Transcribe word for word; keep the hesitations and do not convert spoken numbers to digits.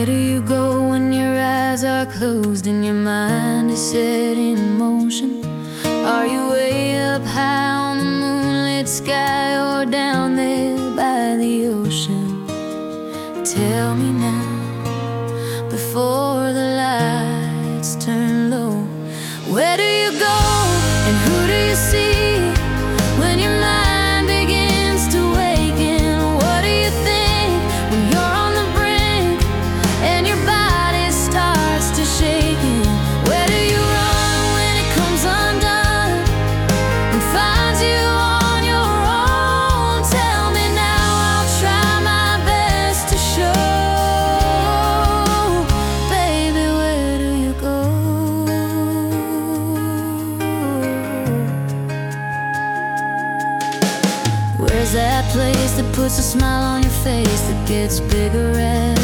do you go when your eyes are closed and your mind is set in motion? Are you way up high on the moonlit sky, or down there by the ocean? Tell me now, before the lights turn low. Where do you go and who do you see when your mind begins to waken? What do you think when you're on the brink and your body starts to shaking? Where do you run when it comes undone and finds you on your own? Tell me now, I'll try my best to show. Baby, where do you go? Where's that place that puts a smile on your face, that gets bigger every